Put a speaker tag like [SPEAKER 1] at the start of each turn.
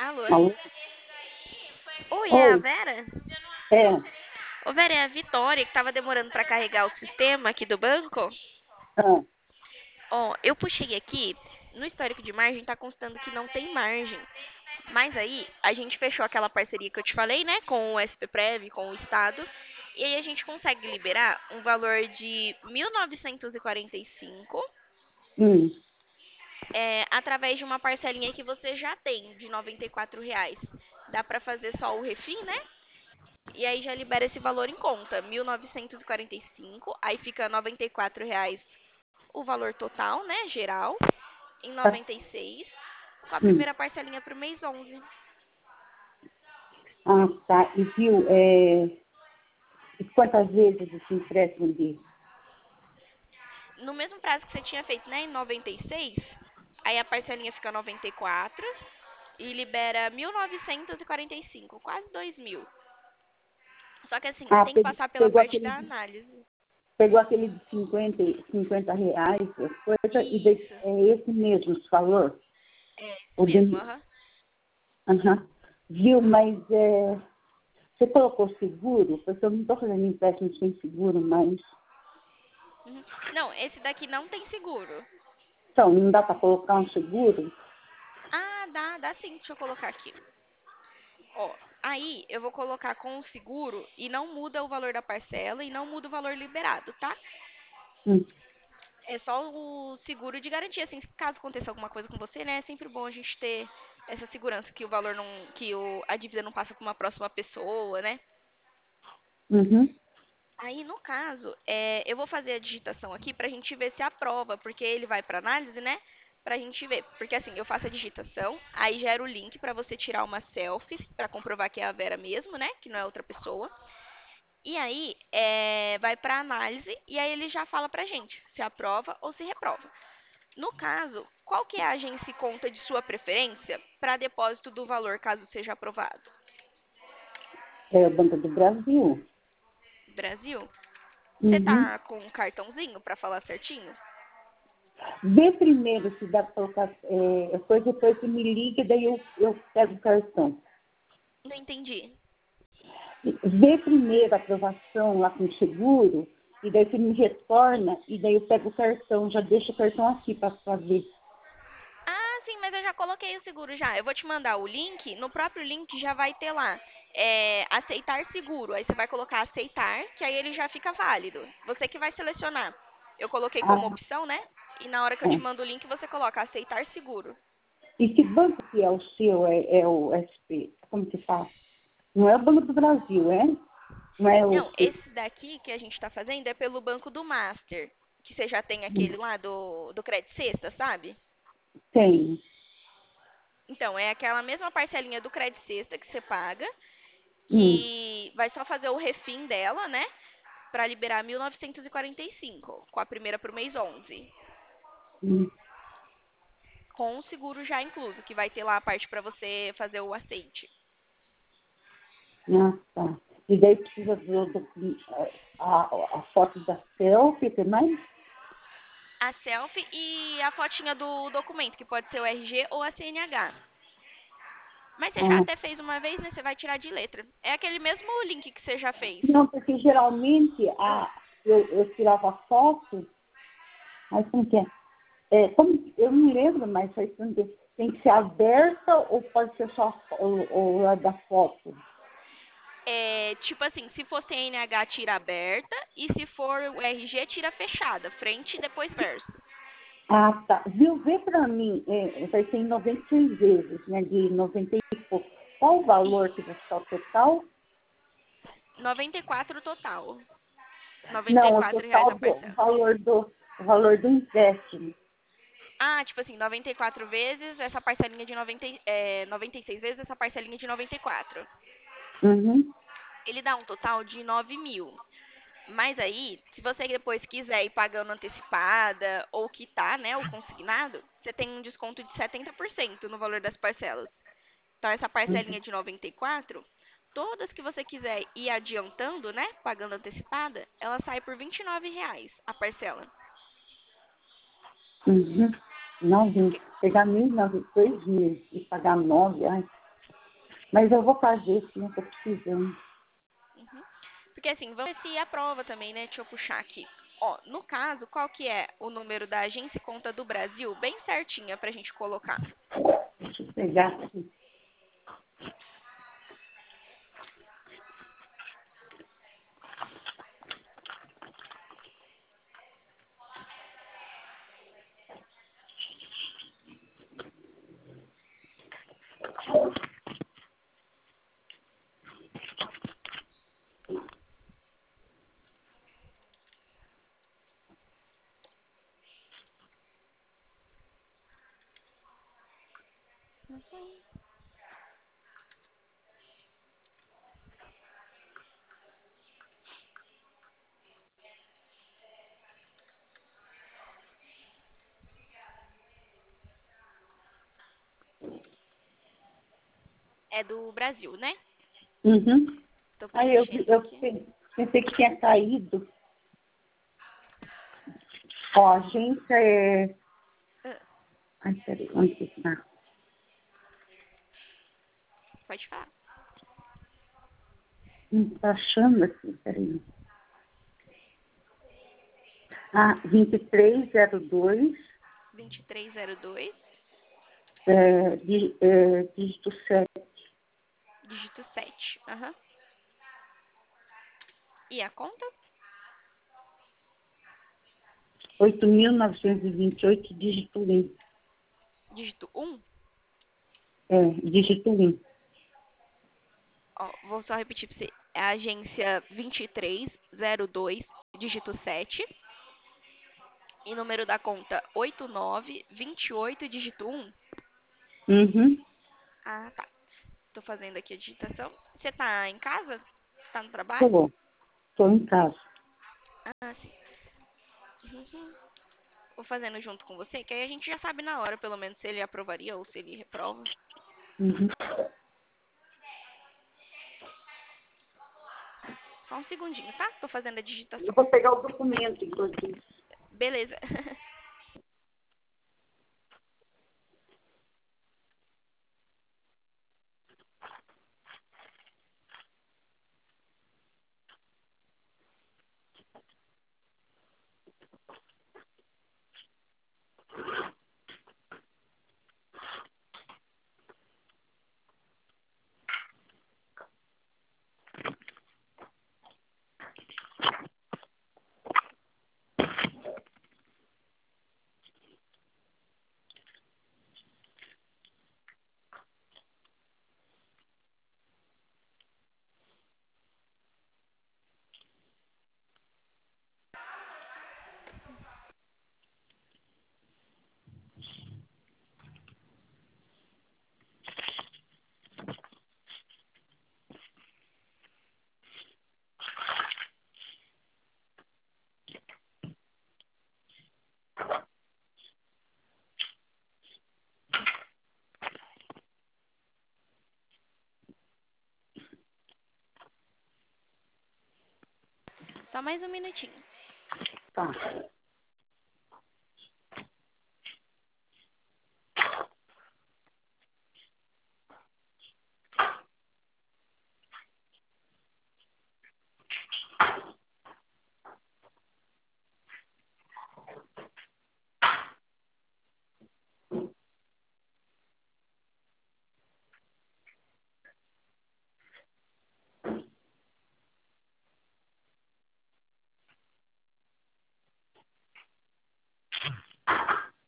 [SPEAKER 1] Alô?
[SPEAKER 2] Alô?
[SPEAKER 1] Oi, é a
[SPEAKER 2] Oi,
[SPEAKER 1] Vera?
[SPEAKER 2] é.
[SPEAKER 1] Ô, Vera, é a Vitória que tava demorando pra carregar o sistema aqui do banco.
[SPEAKER 2] Ah,
[SPEAKER 1] Ó, eu puxei aqui, no histórico de margem tá constando que não tem margem. Mas aí, a gente fechou aquela parceria que eu te falei, né, com o SPPrev, com o Estado. E aí a gente consegue liberar um valor de 1.945,
[SPEAKER 2] hum,
[SPEAKER 1] através de uma parcelinha que você já tem, de R$ 94. Dá pra fazer só o refim, né? E aí já libera esse valor em conta, 1.945, aí fica R$ 94 o valor total, né, geral, em
[SPEAKER 2] tá,
[SPEAKER 1] 96, com a
[SPEAKER 2] hum.
[SPEAKER 1] primeira parcelinha pro mês 11.
[SPEAKER 2] Ah, tá. E viu, e quantas vezes esse empréstimo de...
[SPEAKER 1] No mesmo prazo que você tinha feito, né, em 96, aí a parcelinha fica 94 e libera 1.945, quase 2.000. Só que assim,
[SPEAKER 2] Ah,
[SPEAKER 1] tem que passar pela
[SPEAKER 2] pegou
[SPEAKER 1] parte
[SPEAKER 2] aquele,
[SPEAKER 1] da análise.
[SPEAKER 2] pegou aquele de 50 reais, coisa, e
[SPEAKER 1] Isso,
[SPEAKER 2] é esse mesmo esse valor?
[SPEAKER 1] é
[SPEAKER 2] O
[SPEAKER 1] isso mesmo,
[SPEAKER 2] de,
[SPEAKER 1] aham.
[SPEAKER 2] aham. Viu, mas você colocou seguro? Porque eu não estou fazendo empréstimo sem seguro, mas...
[SPEAKER 1] Uhum. Não, esse daqui não tem seguro.
[SPEAKER 2] Então, não dá para colocar um seguro?
[SPEAKER 1] Ah, dá sim, deixa eu colocar aqui. Ó, aí eu vou colocar com o seguro e não muda o valor da parcela e não muda o valor liberado, tá?
[SPEAKER 2] Hum,
[SPEAKER 1] É só o seguro de garantia, assim, caso aconteça alguma coisa com você, né? É sempre bom a gente ter essa segurança que o valor não, a dívida não passa para uma próxima pessoa, né?
[SPEAKER 2] uhum.
[SPEAKER 1] Aí, no caso, eu vou fazer a digitação aqui pra gente ver se aprova, porque ele vai pra análise, né? Pra gente ver. Porque assim, eu faço a digitação, aí gera o link pra você tirar uma selfie pra comprovar que é a Vera mesmo, né? Que não é outra pessoa. E aí, vai pra análise e aí ele já fala pra gente se aprova ou se reprova. No caso, qual que é a agência e conta de sua preferência para depósito do valor, caso seja aprovado?
[SPEAKER 2] É o Banco do Brasil.
[SPEAKER 1] Brasil? Você
[SPEAKER 2] Uhum.
[SPEAKER 1] tá com um cartãozinho para falar certinho?
[SPEAKER 2] Vê primeiro se dá para colocar coisa, depois você me liga, daí eu pego o cartão.
[SPEAKER 1] Não entendi.
[SPEAKER 2] Vê primeiro a aprovação lá com o seguro, e daí você me retorna, e daí eu pego o cartão, já deixo o cartão aqui para fazer.
[SPEAKER 1] Ah, sim, mas eu já coloquei o seguro já. Eu vou te mandar o link. No próprio link já vai ter lá, aceitar seguro. Aí você vai colocar aceitar, que aí ele já fica válido. Você que vai selecionar. Eu coloquei como
[SPEAKER 2] Ah,
[SPEAKER 1] opção, né? E na hora que eu te
[SPEAKER 2] é.
[SPEAKER 1] mando o link, você coloca aceitar seguro.
[SPEAKER 2] E que banco que é o seu? É o SP? Como se fala? Não é o Banco do Brasil, é? Não é o
[SPEAKER 1] Não,
[SPEAKER 2] que
[SPEAKER 1] esse daqui que a gente está fazendo é pelo Banco do Master. Que você já tem aquele lá do Credit Sexta, sabe?
[SPEAKER 2] tem?
[SPEAKER 1] Então, é aquela mesma parcelinha do Credit Sexta que você paga,
[SPEAKER 2] Hum,
[SPEAKER 1] que vai só fazer o refim dela, né? Para liberar 1.945, com a primeira pro mês 11,
[SPEAKER 2] hum.
[SPEAKER 1] com o seguro já incluso, que vai ter lá a parte para você fazer o aceite.
[SPEAKER 2] Ah, tá. E daí precisa a foto da selfie, tem mais?
[SPEAKER 1] A selfie e a fotinha do documento, que pode ser o RG ou a CNH. Mas você já
[SPEAKER 2] Ah,
[SPEAKER 1] até fez uma vez, né? Você vai tirar de letra. É aquele mesmo link que você já fez.
[SPEAKER 2] não, porque geralmente
[SPEAKER 1] Ah,
[SPEAKER 2] eu tirava foto, mas como que é? Como, eu não lembro, mas faz tanto tempo. Tem que ser aberta ou pode ser só o da foto?
[SPEAKER 1] tipo assim, se for CNH, tira aberta. E se for o RG, tira fechada. Frente e depois verso.
[SPEAKER 2] Ah, tá. Viu? Vê para mim, vai ser em 96 vezes, né? De 90 e pouco. Qual o valor que vai ficar o total?
[SPEAKER 1] 94 total. noventa e
[SPEAKER 2] Não, o
[SPEAKER 1] quatro reais
[SPEAKER 2] total
[SPEAKER 1] a
[SPEAKER 2] do
[SPEAKER 1] parcela.
[SPEAKER 2] valor do empréstimo.
[SPEAKER 1] Ah, tipo assim, 94 vezes essa parcelinha de 96 vezes essa parcelinha de 94.
[SPEAKER 2] Uhum.
[SPEAKER 1] Ele dá um total de 9.000. Mas aí, se você depois quiser ir pagando antecipada ou quitar, né, o consignado, você tem um desconto de 70% no valor das parcelas. Então, essa
[SPEAKER 2] Uhum.
[SPEAKER 1] parcelinha de 94, todas que você quiser ir adiantando, né, pagando antecipada, ela sai por R$ 29 a parcela.
[SPEAKER 2] Uhum. 9, pegar 1.000, 2.000 e pagar 9, ai. Mas eu vou fazer, sim, eu tô precisando.
[SPEAKER 1] Uhum. Porque assim, vamos ver se aprova também, né? Deixa eu puxar aqui. Ó, no caso, qual que é o número da Agência e Conta do Brasil? Bem certinha pra gente colocar.
[SPEAKER 2] Deixa eu pegar aqui.
[SPEAKER 1] É do Brasil, né?
[SPEAKER 2] Uhum.
[SPEAKER 1] Tô
[SPEAKER 2] Aí
[SPEAKER 1] preenchendo
[SPEAKER 2] eu
[SPEAKER 1] aqui.
[SPEAKER 2] pensei que tinha caído. Ó, a agência é...
[SPEAKER 1] Ah,
[SPEAKER 2] Ai, peraí, onde que tá?
[SPEAKER 1] pode falar.
[SPEAKER 2] Não tá achando aqui, peraí. Ah, 2302,
[SPEAKER 1] 2302,
[SPEAKER 2] dígito 7.
[SPEAKER 1] dígito 7. Aham. E a conta?
[SPEAKER 2] 8.928, dígito 1.
[SPEAKER 1] Dígito 1.
[SPEAKER 2] Dígito 1.
[SPEAKER 1] Ó, vou só repetir pra você. É a agência 2302, dígito 7. E número da conta 8928, dígito 1.
[SPEAKER 2] Uhum.
[SPEAKER 1] Ah, tá. Tô fazendo aqui a digitação. Você tá em casa? Tá no trabalho?
[SPEAKER 2] Tô em casa.
[SPEAKER 1] Ah, sim. Uhum. Vou fazendo junto com você, que aí a gente já sabe na hora, pelo menos, se ele aprovaria ou se ele reprova.
[SPEAKER 2] Uhum.
[SPEAKER 1] Só um segundinho, tá? Tô fazendo a
[SPEAKER 2] Eu
[SPEAKER 1] digitação.
[SPEAKER 2] vou pegar o documento enquanto isso.
[SPEAKER 1] Beleza. Só mais um minutinho.
[SPEAKER 2] Tá.